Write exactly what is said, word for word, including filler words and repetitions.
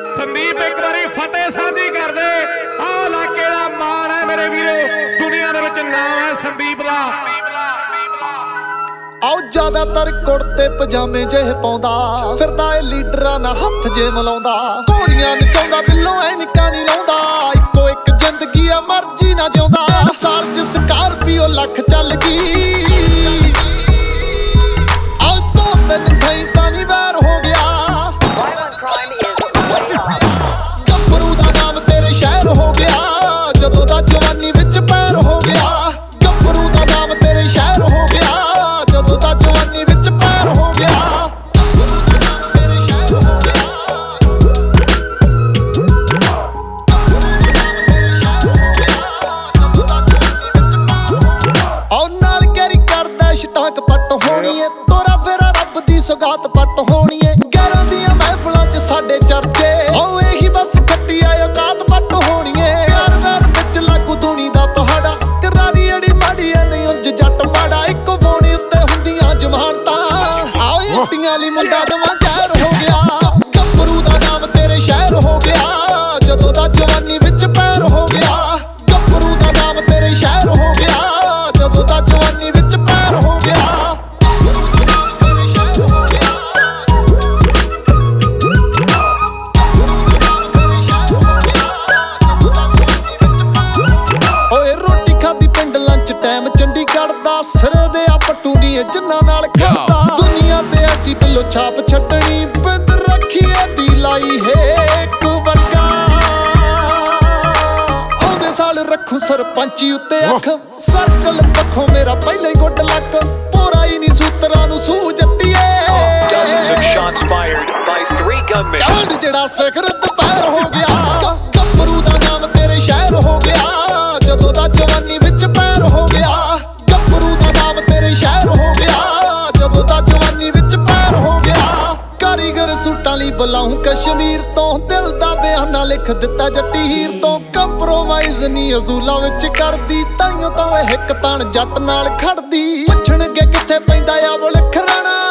ਸੰਦੀਪ ਇੱਕ ਵਾਰੀ ਫਤਿਹ ਸਾਂਝੀ ਕਰ ਦੇ। ਆਹ ਇਲਾਕੇ ਦਾ ਮਾਣ ਹੈ ਮੇਰੇ ਵੀਰੋ, ਦੁਨੀਆ ਦੇ ਵਿੱਚ ਨਾਮ ਹੈ ਸੰਦੀਪ ਦਾ। ਆਓ ਜ਼ਿਆਦਾਤਰ ਕੁੜਤੇ ਪਜਾਮੇ ਜਿਹੇ ਪਾਉਂਦਾ ਫਿਰਦਾ ਏ ਲੀਡਰਾਂ ਨਾਲ ਹੱਥ ਜੇ ਮਿਲਾਉਂਦਾ। ਘੋੜੀਆਂ ਨਚਾਉਂਦਾ ਬਿੱਲੋਂ ਐਨਕਾਂ ਨਹੀਂ ਲਾਉਂਦਾ। ਇੱਕੋ ਇੱਕ ਜ਼ਿੰਦਗੀ ਆ ਮਰਜ਼ੀ ਨਾ ਜਿਉਂਦਾ। ਸਾਲ ਚ ਸਕਾਰਪੀਓ ਲੱਖ ਚੱਲ ਗਈ। ਆਹ ਦੋ ਤਿੰਨ ਥਾਈਂ ਤਾਂ ਨਹੀਂ ਵੈਰ ਹੋ ਗਿਆ। ਗੱਭਰੂ ਦਾ ਨਾਮ ਤੇਰੇ ਸ਼ਹਿਰ ਹੋ ਗਿਆ ਜਦੋਂ ਦਾ ਜਵਾਨੀ ਵਿੱਚ ਪੈਰ ਹੋ ਗਿਆ। ਗੱਭਰੂ ਦਾ ਨਾਮ ਤੇਰੇ ਸ਼ਹਿਰ ਹੋ ਗਿਆ ਜਦੋਂ ਦਾ ਜਵਾਨੀ ਵਿੱਚ ਪੈਰ ਹੋ ਗਿਆ। ਗੱਭਰੂ ਦਾ ਨਾਮ ਤੇਰੇ ਸ਼ਹਿਰ ਹੋ ਗਿਆ। ਗੱਭਰੂ ਦਾ ਨਾਮ ਤੇਰੇ ਸ਼ਹਿਰ ਹੋ ਗਿਆ ਜਦੋਂ ਦਾ ਜਵਾਨੀ ਵਿੱਚ ਪੈਰ ਹੋ ਗਿਆ। ਆਓ ਨਾਲ ਕੈਰੀ ਕਰਦਾ ਸ਼ਟਾਕ ਪੱਟ ਹੋਣੀ ਏ। ਤੋਰਾ ਫੇਰਾ ਰੱਬ ਦੀ ਸੁਗਾਤ ਪੱਟ ਹੋਣੀ ਏ। ਗਿਆਰਾਂ ਦੀਆਂ ਮਹਿਫਲਾਂ ਚ ਸਾਡੇ ਚਰਚੇ ਆਓ ਇਹੀ ਬਸ ਖੱਟੀ ਆਇਓ ਕਾਤ ਪੱਟ ਹੋਣੀ ਏ। ਯਾਰ ਵੈਰ ਵਿੱਚ ਲਾਗੂ ਧੂਣੀ ਦਾ ਪਹਾੜਾ ਕਰਾਰੀ ਅੜੀ ਮਾੜੀ ਐ ਨਹੀਂ ਉਂਝ ਜੱਟ ਮਾੜਾ। ਇੱਕੋ ਫੋਨੀ ਉੱਤੇ ਹੁੰਦੀਆਂ ਜ਼ਮਾਨਤਾਂ ਆਓ ਇੱਟੀਆਂ ਲਈ ਮੁੰਡਾ ਦਵਾਂ ਜ਼ਹਿਰ ਹੋ ਗਿਆ। ਗੱਭਰੂ ਦਾ ਨਾਮ ਤੇਰੇ ਸ਼ਹਿਰ ਹੋ ਗਿਆ ਜਦੋਂ ਦਾ ਜਵਾਨੀ ਵਿੱਚ ਪੈਰ ਹੋ ਗਿਆ। ਗੱਭਰੂ ਦਾ ਨਾਮ ਤੇਰੇ ਸ਼ਹਿਰ ਹੋ ਗਿਆ ਜਦੋਂ ਦਾ ਜਵਾਨੀ ਵਿੱਚ ਪੈਰ ਹੋ ਗਿਆ। ਗੱਭਰੂ ਦਾ ਨਾਮ ਤੇਰੇ ਸ਼ਹਿਰ ਹੋ ਗਿਆ। ਓਏ ਰੋਟੀ ਖਾਦੀ ਪਿੰਡ ਲੰਚ ਟਾਈਮ ਚੰਡੀਗੜ੍ਹ ਦਾ। ਸਿਰੇ ਦੇ ਆ ਪੱਟੂ ਨੀ ਜਿੰਨਾਂ ਨਾਲ ਖੜਦਾ। ਦੁਨੀਆ ਤੇ ਐਸੀ ਬਿੱਲੋ ਛਾਪ ਛੱਡਣੀ ਬਿੰਦ ਰੱਖੀ ਐਡੀ ਲਾਈ ਹੈ ਇੱਕ ਵਰਗਾ। ਆਉਂਦੇ ਸਾਲ ਰੱਖੂ ਸਰਪੰਚੀ ਉੱਤੇ ਅੱਖ। ਸਰਕਲ ਪੱਖੋਂ ਮੇਰਾ ਪਹਿਲਾਂ ਹੀ ਗੁੱਡ ਲੱਕ। ਪੂਰਾ ਹੀ ਨਹੀਂ ਸੂਤਰਾਂ ਨੂੰ ਸੂ ਜੱਟੀਏ। Dozens of shots fired by three gunmen. ਕਾਂਡ ਜਿਹੜਾ ਸਿਖਰਤ ਪੈਰ ਹੋ ਗਿਆ। ਗੱਭਰੂ ਦਾ ਨਾਮ ਤੇਰੇ ਸ਼ਹਿਰ ਹੋ ਗਿਆ ਜਦੋਂ ਦਾ ਜਵਾਨੀ ਵਿੱਚ ਪੈਰ ਹੋ ਗਿਆ। ਗੱਭਰੂ ਦਾ ਨਾਮ ਤੇਰੇ ਸ਼ਹਿਰ ਹੋ ਗਿਆ ਜਦੋਂ ਦਾ ਜਵਾਨੀ ਵਿੱਚ ਪੈਰ ਹੋ ਗਿਆ। ਕਾਰੀਗਰ ਸੂਟਾਂ ਲਈ ਬੁਲਾਉਂ ਕਸ਼ਮੀਰ ਤੋਂ। ਦਿਲ ਦਾ ਬਿਆਨਾ ਲਿਖ ਦਿੱਤਾ ਜੱਟੀ ਹੀਰ ਤੋਂ। ਕੰਪਰੋਮਾਈਜ਼ ਨਹੀਂ ਅਜ਼ੂਲਾਂ ਵਿੱਚ ਕਰਦੀ। ਤਾਈਓ ਤਾਂ ਇਹ ਹਿੱਕ ਤਾਣ ਜੱਟ ਨਾਲ ਖੜਦੀ। ਪੁੱਛਣਗੇ ਕਿੱਥੇ ਪੈਂਦਾ ਆ ਬੁਲ ਖਰਾਣਾ।